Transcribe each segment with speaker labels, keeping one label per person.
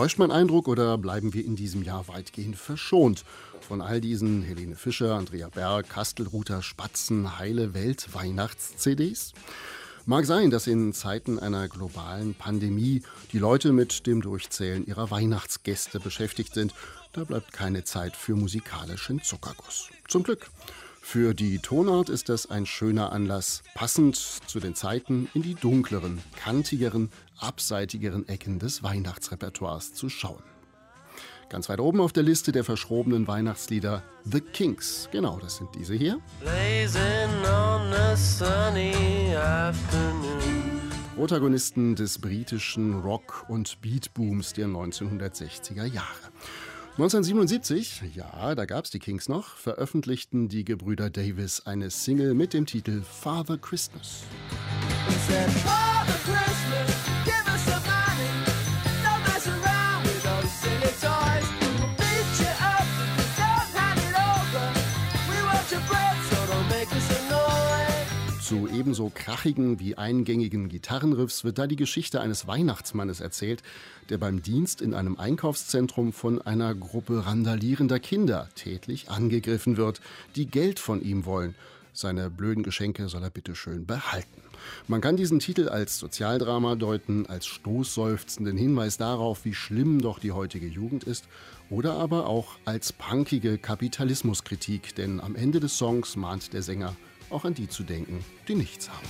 Speaker 1: Täuscht mein Eindruck oder bleiben wir in diesem Jahr weitgehend verschont von all diesen Helene Fischer, Andrea Berg, Kastelruther, Spatzen, Heile Welt Weihnachts-CDs? Mag sein, dass in Zeiten einer globalen Pandemie die Leute mit dem Durchzählen ihrer Weihnachtsgäste beschäftigt sind. Da bleibt keine Zeit für musikalischen Zuckerguss. Zum Glück. Für die Tonart ist das ein schöner Anlass, passend zu den Zeiten in die dunkleren, kantigeren, abseitigeren Ecken des Weihnachtsrepertoires zu schauen. Ganz weit oben auf der Liste der verschrobenen Weihnachtslieder The Kinks. Genau, das sind diese hier. Protagonisten des britischen Rock- und Beatbooms der 1960er Jahre. 1977, ja, da gab's die Kinks noch, veröffentlichten die Gebrüder Davis eine Single mit dem Titel Father Christmas. Zu ebenso krachigen wie eingängigen Gitarrenriffs wird da die Geschichte eines Weihnachtsmannes erzählt, der beim Dienst in einem Einkaufszentrum von einer Gruppe randalierender Kinder tätlich angegriffen wird, die Geld von ihm wollen. Seine blöden Geschenke soll er bitte schön behalten. Man kann diesen Titel als Sozialdrama deuten, als stoßseufzenden Hinweis darauf, wie schlimm doch die heutige Jugend ist, oder aber auch als punkige Kapitalismuskritik, denn am Ende des Songs mahnt der Sänger auch an die zu denken, die nichts haben.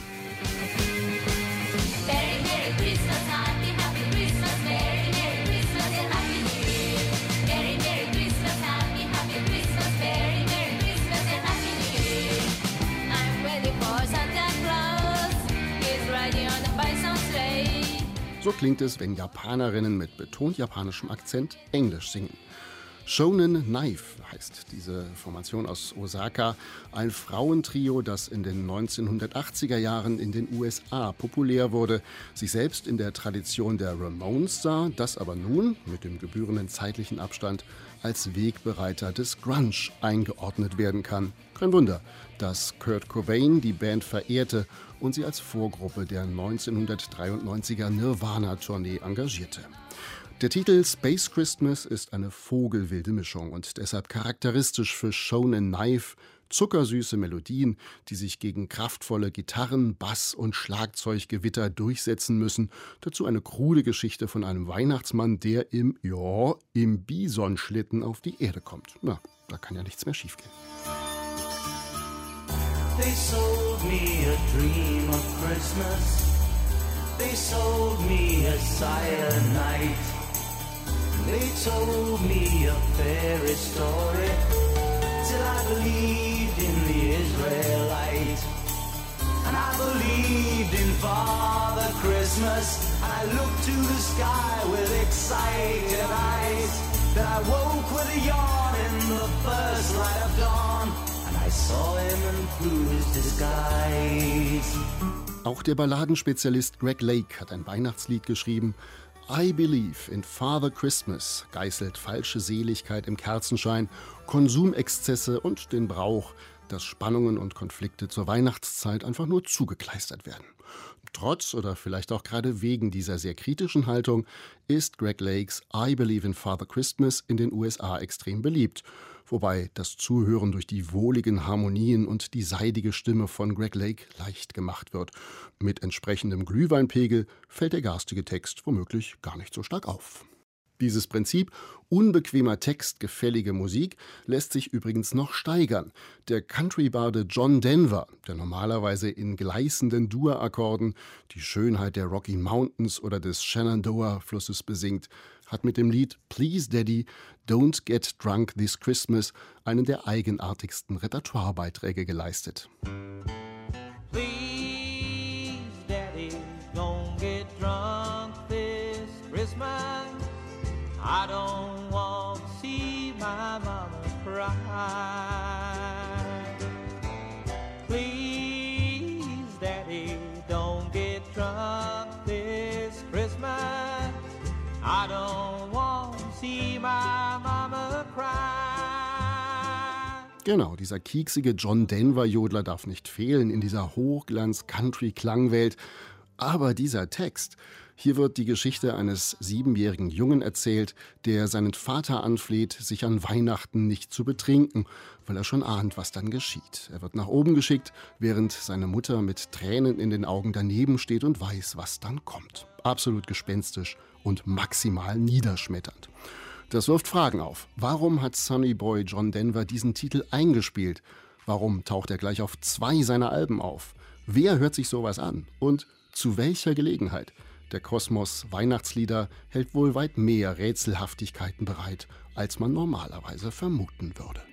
Speaker 2: Merry, Merry Christmas, Happy, Happy Christmas, Merry, Merry Christmas and Happy New Year. Merry, Merry Christmas, Happy, Happy Christmas, Merry, Merry Christmas and Happy New Year. I'm ready for Santa Claus, he's riding on a bison sleigh.
Speaker 1: So klingt es, wenn Japanerinnen mit betont japanischem Akzent Englisch singen. Shonen Knife heißt diese Formation aus Osaka, ein Frauentrio, das in den 1980er Jahren in den USA populär wurde, sich selbst in der Tradition der Ramones sah, das aber nun mit dem gebührenden zeitlichen Abstand als Wegbereiter des Grunge eingeordnet werden kann. Kein Wunder, dass Kurt Cobain die Band verehrte und sie als Vorgruppe der 1993er Nirvana-Tournee engagierte. Der Titel Space Christmas ist eine vogelwilde Mischung und deshalb charakteristisch für Shonen Knife. Zuckersüße Melodien, die sich gegen kraftvolle Gitarren-, Bass- und Schlagzeuggewitter durchsetzen müssen. Dazu eine krude Geschichte von einem Weihnachtsmann, der im Bisonschlitten auf die Erde kommt. Na, da kann ja nichts mehr schiefgehen.
Speaker 3: They sold me a dream of Christmas. They sold me a silent night. They told me a fairy story till I believed in the Israelite. And I believed in Father Christmas. And I looked to the sky with excited eyes. Then I woke with a yawn in the first light of dawn. And I saw him and through his disguise.
Speaker 1: Auch der Balladenspezialist Greg Lake hat ein Weihnachtslied geschrieben. I Believe in Father Christmas geißelt falsche Seligkeit im Kerzenschein, Konsumexzesse und den Brauch, dass Spannungen und Konflikte zur Weihnachtszeit einfach nur zugekleistert werden. Trotz oder vielleicht auch gerade wegen dieser sehr kritischen Haltung ist Greg Lakes I Believe in Father Christmas in den USA extrem beliebt. Wobei das Zuhören durch die wohligen Harmonien und die seidige Stimme von Greg Lake leicht gemacht wird. Mit entsprechendem Glühweinpegel fällt der garstige Text womöglich gar nicht so stark auf. Dieses Prinzip, unbequemer Text, gefällige Musik, lässt sich übrigens noch steigern. Der Country-Barde John Denver, der normalerweise in gleißenden Dur-Akkorden die Schönheit der Rocky Mountains oder des Shenandoah-Flusses besingt, hat mit dem Lied Please Daddy, Don't Get Drunk This Christmas einen der eigenartigsten Repertoirebeiträge geleistet.
Speaker 4: Please, Daddy, don't get drunk this Christmas. I don't want to see my mama cry. Please, Daddy, don't get drunk this Christmas. I don't want to see my mama cry.
Speaker 1: Genau, dieser kieksige John Denver-Jodler darf nicht fehlen in dieser Hochglanz-Country-Klangwelt. Aber dieser Text, Hier wird die Geschichte eines 7-jährigen Jungen erzählt, der seinen Vater anfleht, sich an Weihnachten nicht zu betrinken, weil er schon ahnt, was dann geschieht. Er wird nach oben geschickt, während seine Mutter mit Tränen in den Augen daneben steht und weiß, was dann kommt. Absolut gespenstisch und maximal niederschmetternd. Das wirft Fragen auf. Warum hat Sonny Boy John Denver diesen Titel eingespielt? Warum taucht er gleich auf 2 seiner Alben auf? Wer hört sich sowas an? Und zu welcher Gelegenheit? Der Kosmos Weihnachtslieder hält wohl weit mehr Rätselhaftigkeiten bereit, als man normalerweise vermuten würde.